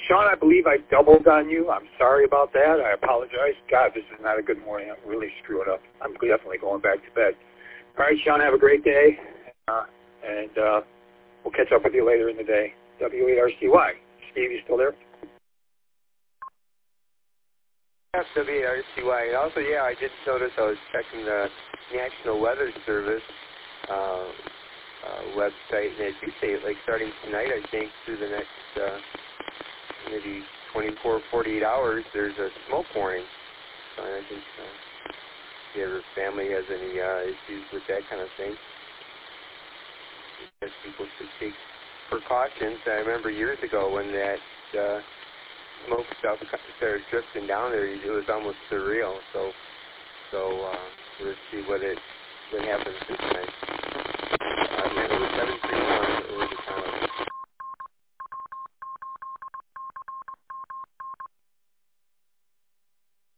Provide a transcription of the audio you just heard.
Sean, I believe I doubled on you. I'm sorry about that. I apologize. God, this is not a good morning. I'm really screwing up. I'm definitely going back to bed. All right, Sean, have a great day, and we'll catch up with you later in the day. W8RCY. Steve, you still there? Yes, W8RCY. And also, yeah, I did notice I was checking the National Weather Service website, and they do say, like, starting tonight, I think, through the next maybe 24, 48 hours, there's a smoke warning. So I think if your family has any issues with that kind of thing, I guess people should take precautions. I remember years ago when that smoke stuff started drifting down there, it was almost surreal. So we'll see what happens this time. Again, it was 731 over the town.